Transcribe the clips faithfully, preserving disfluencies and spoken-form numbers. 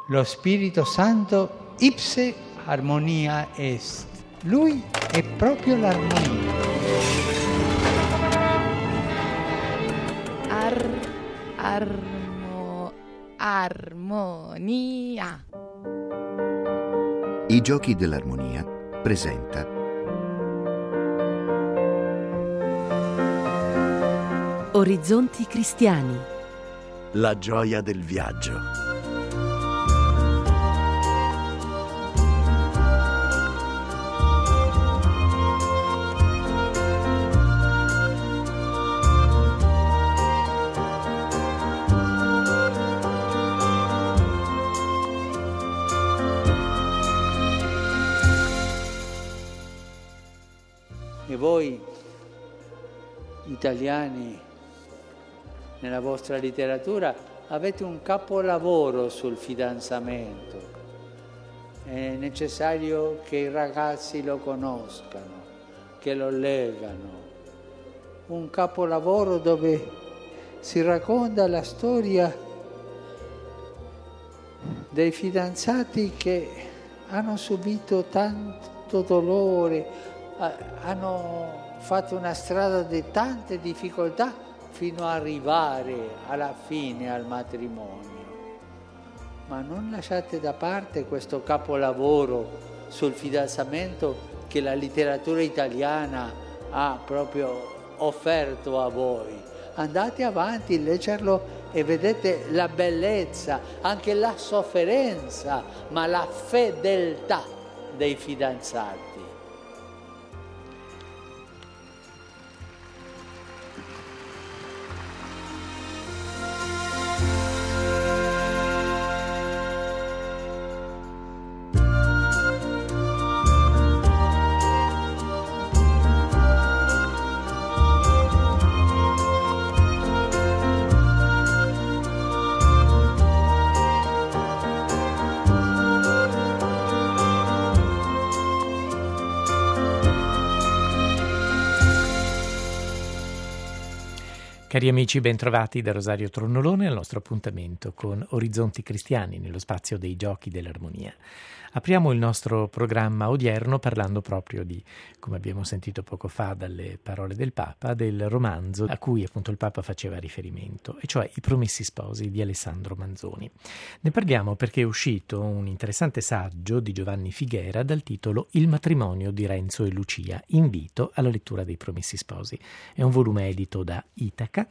Lo Spirito Santo ipse armonia est. Lui è proprio l'armonia. Ar, armo, armonia. I Giochi dell'Armonia presenta Orizzonti cristiani. La gioia del viaggio. E voi, italiani, nella vostra letteratura avete un capolavoro sul fidanzamento. È necessario che i ragazzi lo conoscano, che lo leggano. Un capolavoro dove si racconta la storia dei fidanzati che hanno subito tanto dolore, hanno fatto una strada di tante difficoltà fino ad arrivare alla fine al matrimonio. Ma non lasciate da parte questo capolavoro sul fidanzamento che la letteratura italiana ha proprio offerto a voi. Andate avanti, leggerlo e vedete la bellezza, anche la sofferenza, ma la fedeltà dei fidanzati. Cari amici, bentrovati da Rosario Tronnolone al nostro appuntamento con Orizzonti Cristiani nello spazio dei Giochi dell'Armonia. Apriamo il nostro programma odierno parlando proprio di, come abbiamo sentito poco fa dalle parole del Papa, del romanzo a cui appunto il Papa faceva riferimento, e cioè I Promessi Sposi di Alessandro Manzoni. Ne parliamo perché è uscito un interessante saggio di Giovanni Figuera dal titolo Il matrimonio di Renzo e Lucia, invito alla lettura dei Promessi Sposi. È un volume edito da Itaca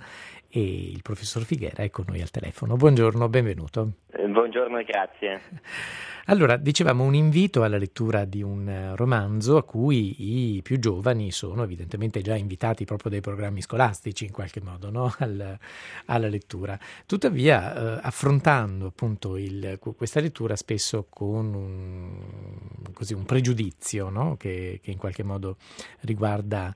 e il professor Figuera è con noi al telefono. Buongiorno, benvenuto. Eh, buongiorno e grazie. Allora, dicevamo un invito alla lettura di un romanzo a cui i più giovani sono evidentemente già invitati proprio dai programmi scolastici in qualche modo, no? Al, alla lettura. Tuttavia, eh, affrontando appunto il, questa lettura spesso con un, così, un pregiudizio, no? che, che in qualche modo riguarda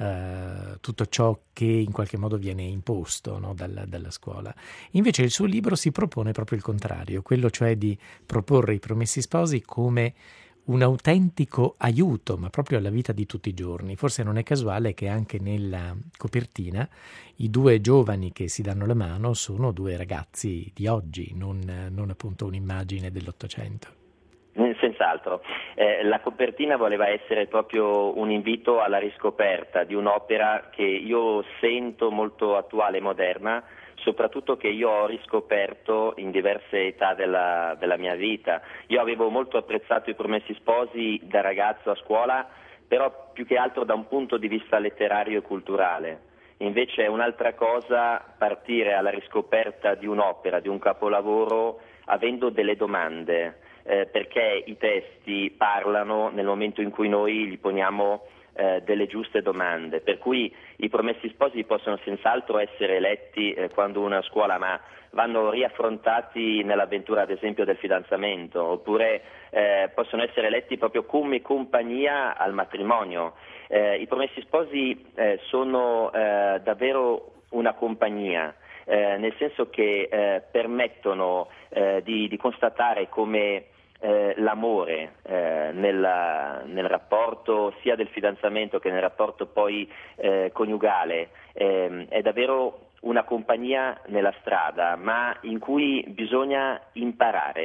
Uh, tutto ciò che in qualche modo viene imposto, no, dalla, dalla scuola. Invece il suo libro si propone proprio il contrario, quello cioè di proporre i Promessi Sposi come un autentico aiuto, ma proprio alla vita di tutti i giorni. Forse non è casuale che anche nella copertina i due giovani che si danno la mano sono due ragazzi di oggi, non, non appunto un'immagine dell'Ottocento. Senz'altro. Eh, la copertina voleva essere proprio un invito alla riscoperta di un'opera che io sento molto attuale e moderna, soprattutto che io ho riscoperto in diverse età della, della mia vita. Io avevo molto apprezzato I Promessi Sposi da ragazzo a scuola, però più che altro da un punto di vista letterario e culturale. Invece è un'altra cosa partire alla riscoperta di un'opera, di un capolavoro, avendo delle domande. Eh, perché i testi parlano nel momento in cui noi gli poniamo eh, delle giuste domande, per cui I Promessi Sposi possono senz'altro essere letti eh, quando uno è a scuola, ma vanno riaffrontati nell'avventura ad esempio del fidanzamento, oppure eh, possono essere letti proprio come compagnia al matrimonio. Eh, I Promessi Sposi eh, sono eh, davvero una compagnia. Eh, nel senso che eh, permettono eh, di, di constatare come eh, l'amore eh, nella, nel rapporto sia del fidanzamento che nel rapporto poi eh, coniugale eh, è davvero una compagnia nella strada, ma in cui bisogna imparare.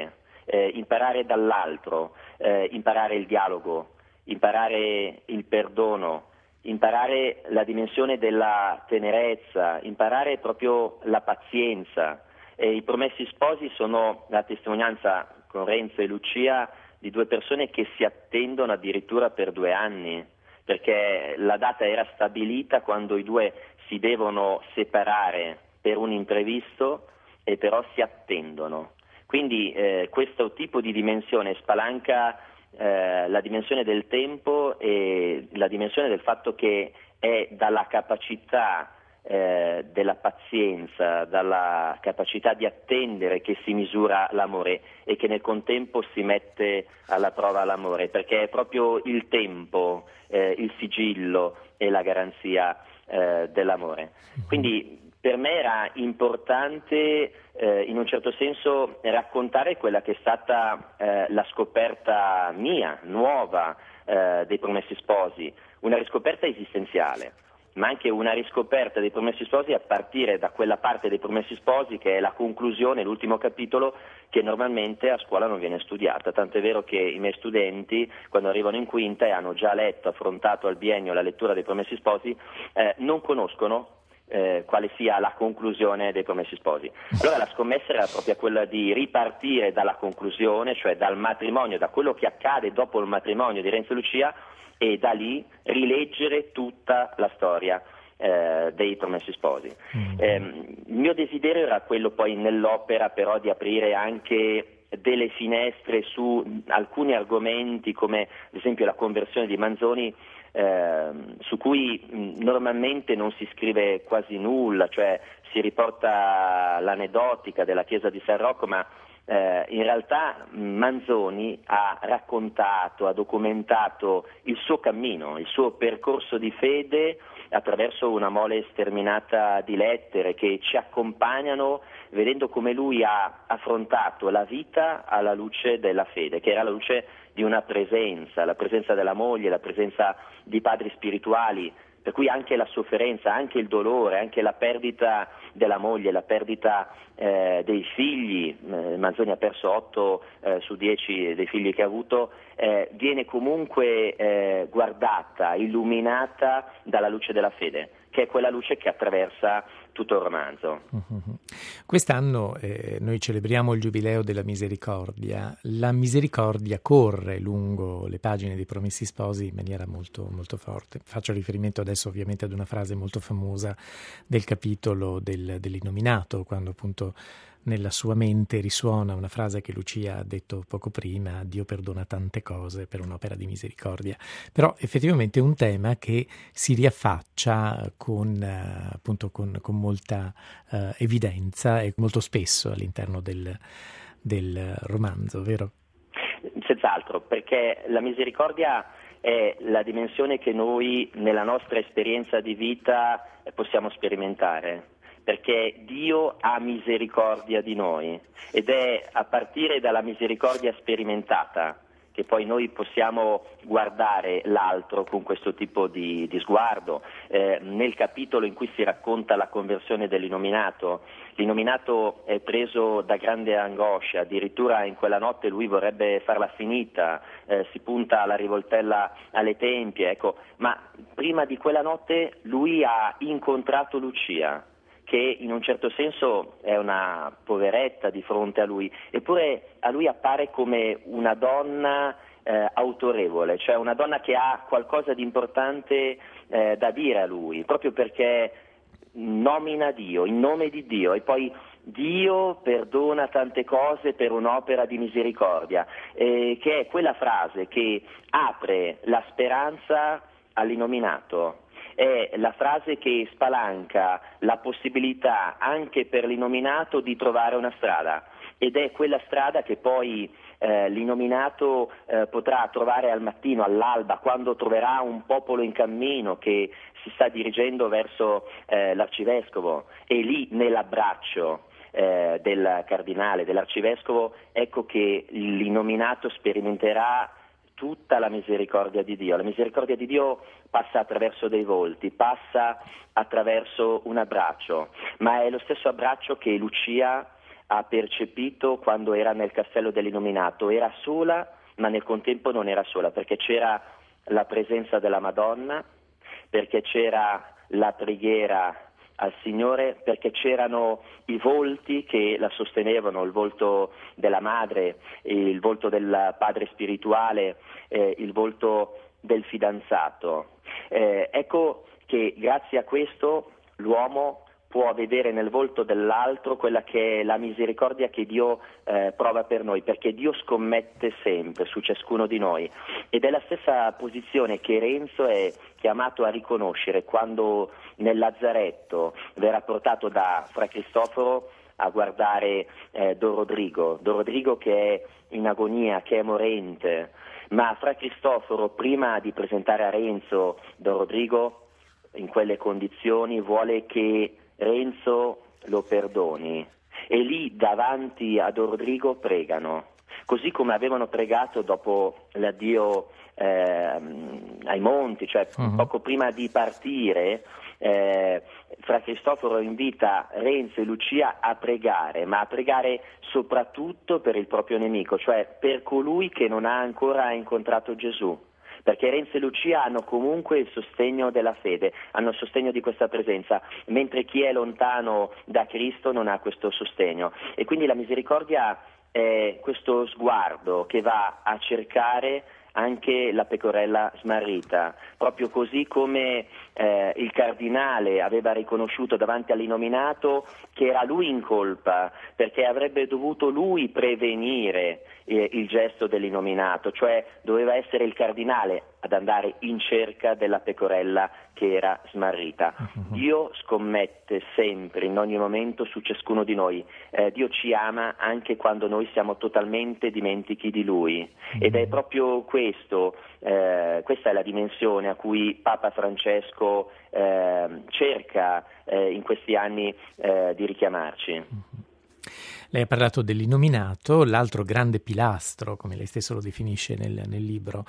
eh, imparare dall'altro, eh, imparare il dialogo, imparare il perdono, imparare la dimensione della tenerezza, imparare proprio la pazienza. E I Promessi Sposi sono la testimonianza con Renzo e Lucia di due persone che si attendono addirittura per due anni, perché la data era stabilita quando i due si devono separare per un imprevisto e però si attendono. Quindi eh, questo tipo di dimensione spalanca eh, la dimensione del tempo e la dimensione del fatto che è dalla capacità eh, della pazienza, dalla capacità di attendere che si misura l'amore e che nel contempo si mette alla prova l'amore, perché è proprio il tempo, eh, il sigillo e la garanzia eh, dell'amore. Quindi per me era importante eh, in un certo senso raccontare quella che è stata eh, la scoperta mia, nuova, eh, dei Promessi Sposi, una riscoperta esistenziale, ma anche una riscoperta dei Promessi Sposi a partire da quella parte dei Promessi Sposi che è la conclusione, l'ultimo capitolo, che normalmente a scuola non viene studiata, tant'è vero che i miei studenti, quando arrivano in quinta e hanno già letto, affrontato al biennio la lettura dei Promessi Sposi, eh, non conoscono Eh, quale sia la conclusione dei Promessi Sposi. Allora la scommessa era proprio quella di ripartire dalla conclusione, cioè dal matrimonio, da quello che accade dopo il matrimonio di Renzo e Lucia, e da lì rileggere tutta la storia eh, dei Promessi Sposi. Mm. Eh, il mio desiderio era quello poi nell'opera però di aprire anche delle finestre su alcuni argomenti come ad esempio la conversione di Manzoni, Eh, su cui mh, normalmente non si scrive quasi nulla, cioè si riporta l'aneddotica della chiesa di San Rocco, ma eh, in realtà Manzoni ha raccontato, ha documentato il suo cammino, il suo percorso di fede attraverso una mole sterminata di lettere che ci accompagnano vedendo come lui ha affrontato la vita alla luce della fede, che era la luce di una presenza, la presenza della moglie, la presenza di padri spirituali, per cui anche la sofferenza, anche il dolore, anche la perdita della moglie, la perdita eh, dei figli, eh, Manzoni ha perso otto eh, su dieci dei figli che ha avuto, eh, viene comunque eh, guardata, illuminata dalla luce della fede, che è quella luce che attraversa tutto il romanzo. Uh-huh. Quest'anno eh, noi celebriamo il Giubileo della Misericordia. La misericordia corre lungo le pagine dei Promessi Sposi in maniera molto, molto forte. Faccio riferimento adesso ovviamente ad una frase molto famosa del capitolo del, dell'Innominato, quando appunto nella sua mente risuona una frase che Lucia ha detto poco prima: Dio perdona tante cose per un'opera di misericordia. Però effettivamente è un tema che si riaffaccia con, eh, appunto con, con molta eh, evidenza e molto spesso all'interno del, del romanzo, vero? Senz'altro, perché la misericordia è la dimensione che noi nella nostra esperienza di vita possiamo sperimentare, perché Dio ha misericordia di noi ed è a partire dalla misericordia sperimentata che poi noi possiamo guardare l'altro con questo tipo di, di sguardo. Eh, nel capitolo in cui si racconta la conversione dell'Innominato, l'Innominato è preso da grande angoscia, addirittura in quella notte lui vorrebbe farla finita, eh, si punta la rivoltella alle tempie, ecco, ma prima di quella notte lui ha incontrato Lucia, che in un certo senso è una poveretta di fronte a lui, eppure a lui appare come una donna eh, autorevole, cioè una donna che ha qualcosa di importante eh, da dire a lui, proprio perché nomina Dio, in nome di Dio, e poi Dio perdona tante cose per un'opera di misericordia, eh, che è quella frase che apre la speranza all'Innominato. È la frase che spalanca la possibilità anche per l'Innominato di trovare una strada, ed è quella strada che poi eh, l'Innominato eh, potrà trovare al mattino, all'alba, quando troverà un popolo in cammino che si sta dirigendo verso eh, l'arcivescovo, e lì nell'abbraccio eh, del cardinale, dell'arcivescovo, ecco che l'Innominato sperimenterà tutta la misericordia di Dio. La misericordia di Dio passa attraverso dei volti, passa attraverso un abbraccio, ma è lo stesso abbraccio che Lucia ha percepito quando era nel castello dell'Innominato. Era sola, ma nel contempo non era sola, perché c'era la presenza della Madonna, perché c'era la preghiera al Signore, perché c'erano i volti che la sostenevano, il volto della madre, il volto del padre spirituale, eh, il volto del fidanzato. Eh, ecco che grazie a questo l'uomo può vedere nel volto dell'altro quella che è la misericordia che Dio eh, prova per noi, perché Dio scommette sempre su ciascuno di noi, ed è la stessa posizione che Renzo è chiamato a riconoscere quando nel Lazzaretto verrà portato da Fra Cristoforo a guardare eh, Don Rodrigo, Don Rodrigo che è in agonia, che è morente, ma Fra Cristoforo, prima di presentare a Renzo Don Rodrigo in quelle condizioni, vuole che Renzo lo perdoni, e lì davanti a Don Rodrigo pregano, così come avevano pregato dopo l'addio eh, ai monti, cioè uh-huh. poco prima di partire. Eh, Fra Cristoforo invita Renzo e Lucia a pregare, ma a pregare soprattutto per il proprio nemico, cioè per colui che non ha ancora incontrato Gesù, perché Renzo e Lucia hanno comunque il sostegno della fede, hanno il sostegno di questa presenza, mentre chi è lontano da Cristo non ha questo sostegno. E quindi la misericordia è questo sguardo che va a cercare anche la pecorella smarrita, proprio così come eh, il cardinale aveva riconosciuto davanti all'Innominato che era lui in colpa, perché avrebbe dovuto lui prevenire eh, il gesto dell'Innominato, cioè doveva essere il cardinale ad andare in cerca della pecorella che era smarrita. Uh-huh. Dio scommette sempre, in ogni momento, su ciascuno di noi. Eh, Dio ci ama anche quando noi siamo totalmente dimentichi di Lui. Uh-huh. Ed è proprio questo, eh, questa è la dimensione a cui Papa Francesco eh, cerca eh, in questi anni eh, di richiamarci. Uh-huh. Lei ha parlato dell'Innominato, l'altro grande pilastro, come lei stesso lo definisce nel, nel libro,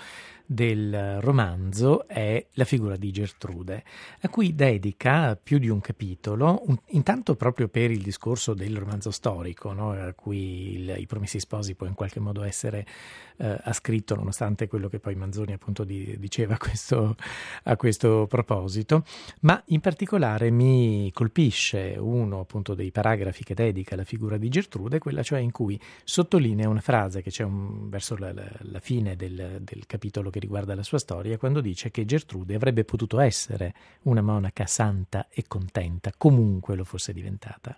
del romanzo è la figura di Gertrude, a cui dedica più di un capitolo, un, intanto proprio per il discorso del romanzo storico, no, a cui il, i Promessi Sposi può in qualche modo essere eh, ascritto, nonostante quello che poi Manzoni appunto di, diceva a questo, a questo proposito, ma in particolare mi colpisce uno appunto dei paragrafi che dedica alla figura di Gertrude, quella cioè in cui sottolinea una frase che c'è un, verso la, la, la fine del, del capitolo che riguarda la sua storia, quando dice che Gertrude avrebbe potuto essere una monaca santa e contenta, comunque lo fosse diventata.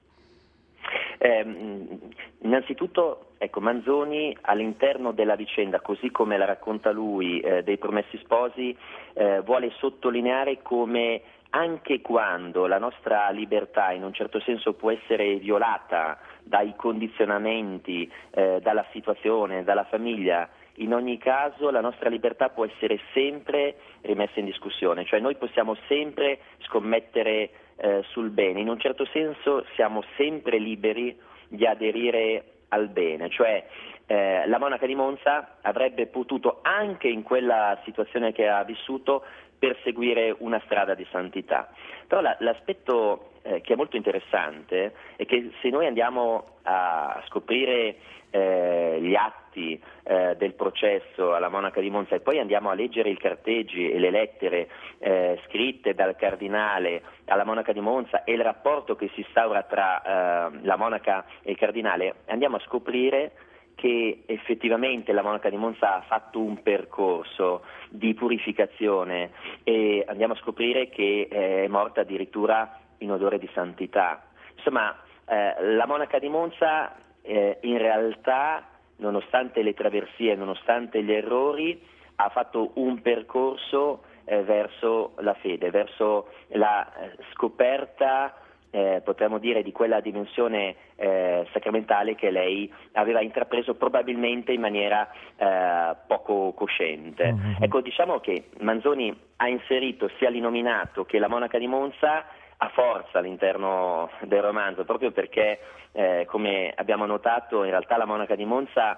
Eh, innanzitutto, ecco, Manzoni all'interno della vicenda, così come la racconta lui, eh, dei Promessi Sposi, eh, vuole sottolineare come anche quando la nostra libertà in un certo senso può essere violata dai condizionamenti, eh, dalla situazione, dalla famiglia, in ogni caso la nostra libertà può essere sempre rimessa in discussione, cioè noi possiamo sempre scommettere eh, sul bene, in un certo senso siamo sempre liberi di aderire al bene, cioè eh, la monaca di Monza avrebbe potuto anche in quella situazione che ha vissuto perseguire una strada di santità. Però la, l'aspetto eh, che è molto interessante è che se noi andiamo a scoprire eh, gli atti eh, del processo alla monaca di Monza e poi andiamo a leggere i carteggi e le lettere eh, scritte dal cardinale alla monaca di Monza e il rapporto che si instaura tra eh, la monaca e il cardinale, andiamo a scoprire che effettivamente la monaca di Monza ha fatto un percorso di purificazione e andiamo a scoprire che è morta addirittura in odore di santità. Insomma, eh, la monaca di Monza eh, in realtà, nonostante le traversie, nonostante gli errori, ha fatto un percorso eh, verso la fede, verso la eh, scoperta Eh, potremmo dire di quella dimensione eh, sacramentale che lei aveva intrapreso probabilmente in maniera eh, poco cosciente. Mm-hmm. Ecco, diciamo che Manzoni ha inserito sia l'Innominato che la monaca di Monza a forza all'interno del romanzo, proprio perché eh, come abbiamo notato in realtà la monaca di Monza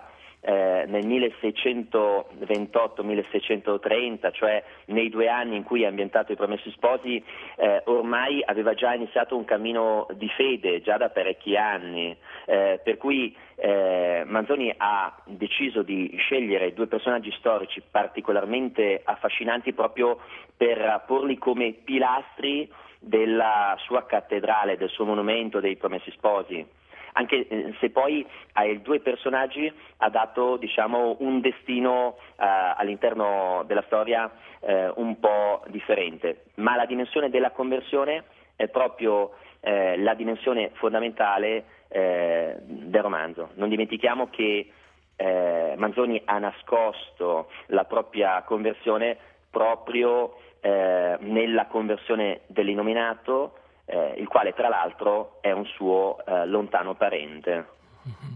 eh, nel milleseicentoventotto milleseicentotrenta, cioè nei due anni in cui è ambientato I Promessi Sposi, eh, ormai aveva già iniziato un cammino di fede già da parecchi anni, eh, per cui eh, Manzoni ha deciso di scegliere due personaggi storici particolarmente affascinanti proprio per porli come pilastri della sua cattedrale, del suo monumento dei Promessi Sposi, anche eh, se poi ai due personaggi ha dato, diciamo, un destino eh, all'interno della storia eh, un po' differente, ma la dimensione della conversione è proprio eh, la dimensione fondamentale eh, del romanzo. Non dimentichiamo che eh, Manzoni ha nascosto la propria conversione proprio eh, nella conversione dell'Innominato, eh, il quale tra l'altro è un suo eh, lontano parente. Mm-hmm.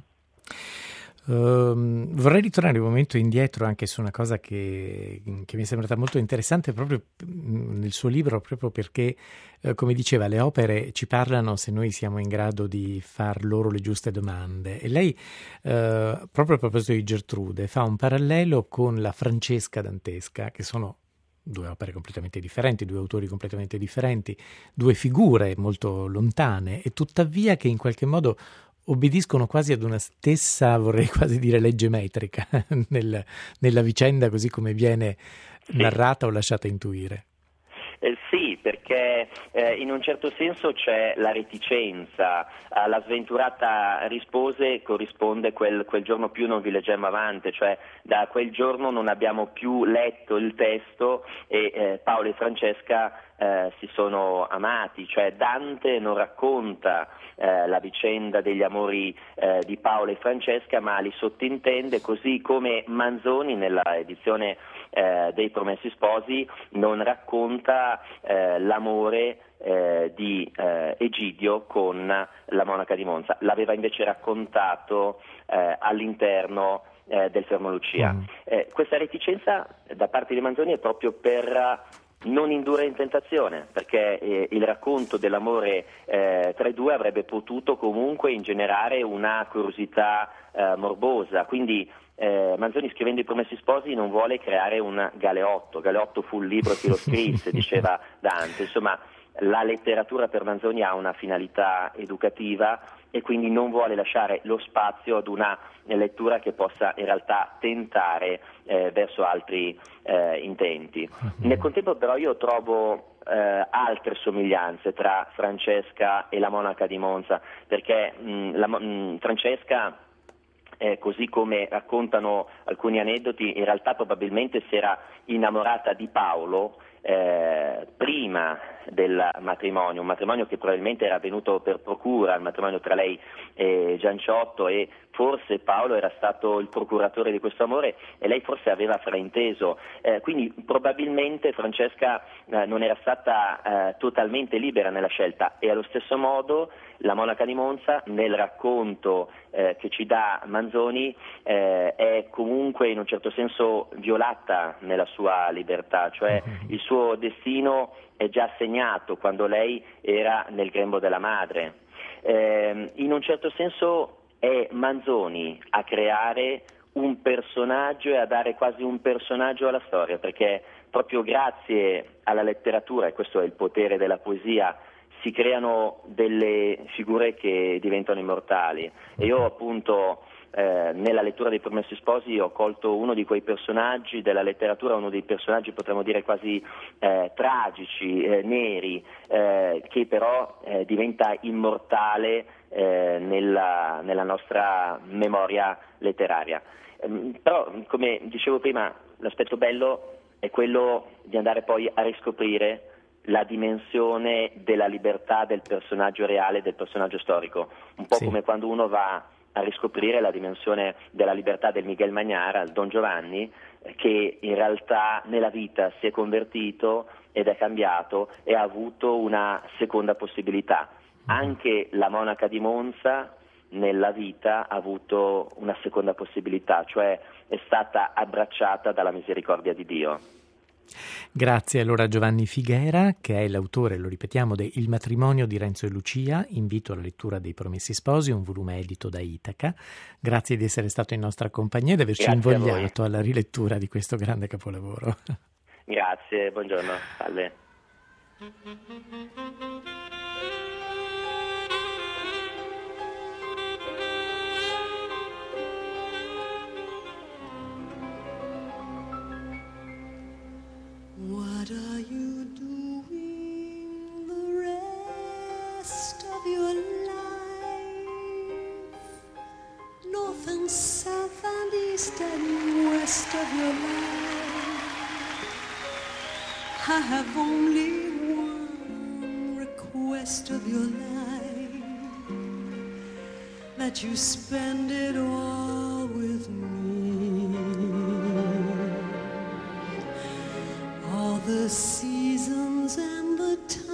Uh, vorrei ritornare un momento indietro anche su una cosa che, che mi è sembrata molto interessante proprio nel suo libro, proprio perché, uh, come diceva, le opere ci parlano se noi siamo in grado di far loro le giuste domande. E lei, uh, proprio a proposito di Gertrude, fa un parallelo con la Francesca dantesca, che sono due opere completamente differenti, due autori completamente differenti, due figure molto lontane e tuttavia che in qualche modo obbediscono quasi ad una stessa, vorrei quasi dire, legge metrica nel, nella vicenda così come viene narrata o lasciata intuire. Eh, sì, perché eh, in un certo senso c'è la reticenza. Alla sventurata rispose corrisponde quel, quel giorno più non vi leggemmo avanti, cioè da quel giorno non abbiamo più letto il testo e eh, Paolo e Francesca eh, si sono amati, cioè Dante non racconta eh, la vicenda degli amori eh, di Paolo e Francesca, ma li sottintende, così come Manzoni nella edizione eh, dei Promessi Sposi non racconta eh, l'amore eh, di eh, Egidio con la monaca di Monza, l'aveva invece raccontato eh, all'interno eh, del Fermo Lucia. Mm. Eh, questa reticenza da parte di Manzoni è proprio per non indurre in tentazione, perché eh, il racconto dell'amore eh, tra i due avrebbe potuto comunque ingenerare una curiosità eh, morbosa, quindi eh, Manzoni, scrivendo I Promessi Sposi, non vuole creare un Galeotto. Galeotto fu il libro che lo scrisse, diceva Dante. Insomma, la letteratura per Manzoni ha una finalità educativa e quindi non vuole lasciare lo spazio ad una lettura che possa in realtà tentare eh, verso altri eh, intenti. Nel contempo però io trovo eh, altre somiglianze tra Francesca e la monaca di Monza, perché mh, la, mh, Francesca, Eh, così come raccontano alcuni aneddoti, in realtà probabilmente si era innamorata di Paolo eh, prima del matrimonio, un matrimonio che probabilmente era avvenuto per procura, il matrimonio tra lei e Gianciotto, e forse Paolo era stato il procuratore di questo amore e lei forse aveva frainteso, eh, quindi probabilmente Francesca eh, non era stata eh, totalmente libera nella scelta, e allo stesso modo la monaca di Monza nel racconto eh, che ci dà Manzoni eh, è comunque in un certo senso violata nella sua libertà, cioè il suo destino è già segnato quando lei era nel grembo della madre. Eh, in un certo senso è Manzoni a creare un personaggio e a dare quasi un personaggio alla storia, perché proprio grazie alla letteratura, e questo è il potere della poesia, si creano delle figure che diventano immortali. E io appunto eh, nella lettura dei Promessi Sposi ho colto uno di quei personaggi della letteratura, uno dei personaggi potremmo dire quasi eh, tragici, eh, neri, eh, che però eh, diventa immortale eh, nella, nella nostra memoria letteraria. Eh, però, come dicevo prima, l'aspetto bello è quello di andare poi a riscoprire la dimensione della libertà del personaggio reale, del personaggio storico, un po' sì. Come quando uno va a riscoprire la dimensione della libertà del Miguel Magnara, il Don Giovanni, che in realtà nella vita si è convertito ed è cambiato e ha avuto una seconda possibilità. Anche la monaca di Monza nella vita ha avuto una seconda possibilità, cioè è stata abbracciata dalla misericordia di Dio. Grazie allora a Giovanni Figuera, che è l'autore, lo ripetiamo, de Il matrimonio di Renzo e Lucia, invito alla lettura dei Promessi Sposi, un volume edito da Itaca. Grazie di essere stato in nostra compagnia e di averci Grazie invogliato alla rilettura di questo grande capolavoro. Grazie, buongiorno, salve. What are you doing the rest of your life? North and south and east and west of your life. I have only one request of your life, that you spend it all with me. All the seasons and the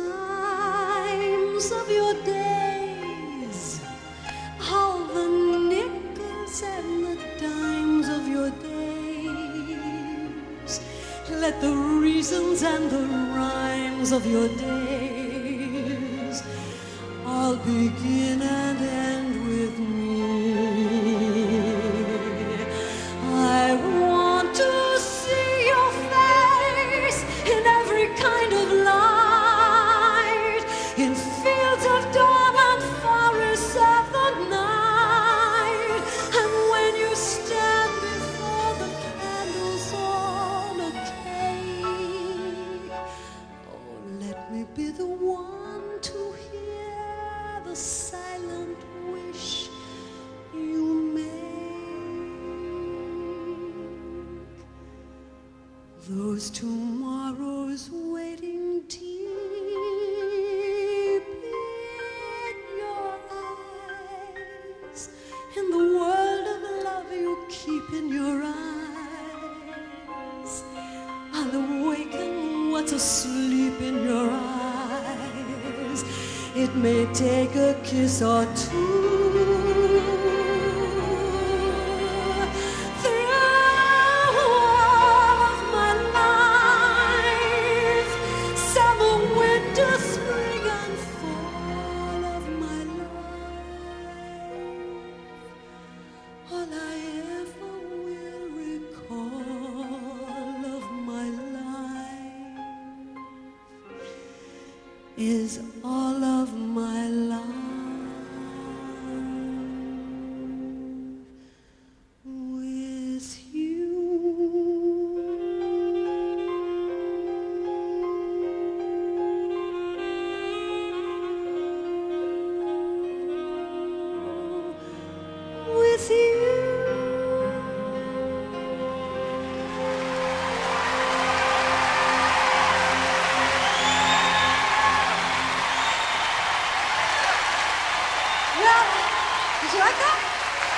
times of your days, all the nickels and the dimes of your days. Let the reasons and the rhymes of your days all begin and end with me. I want to see your face in every kind of light, in fields of dawn and forests of the night. And when you stand before the candles on a cake, oh, let me be the one to hear the silent wish you make. Those tomorrows waiting deep in your eyes, in the world of love you keep in your eyes. I'll awaken what's asleep in your eyes. It may take a kiss or two. Is all of my life with you. With you. Did you like that?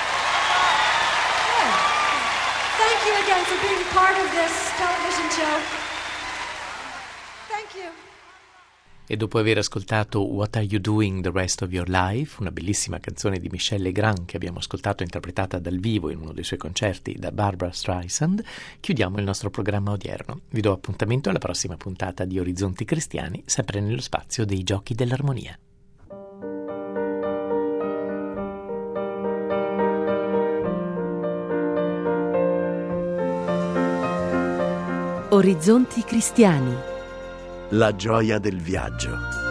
Good. Thank you again for being part of this television show. Thank you. E dopo aver ascoltato What Are You Doing the Rest of Your Life, una bellissima canzone di Michel Legrand che abbiamo ascoltato interpretata dal vivo in uno dei suoi concerti da Barbra Streisand, chiudiamo il nostro programma odierno. Vi do appuntamento alla prossima puntata di Orizzonti Cristiani, sempre nello spazio dei Giochi dell'Armonia. Orizzonti Cristiani. La gioia del viaggio.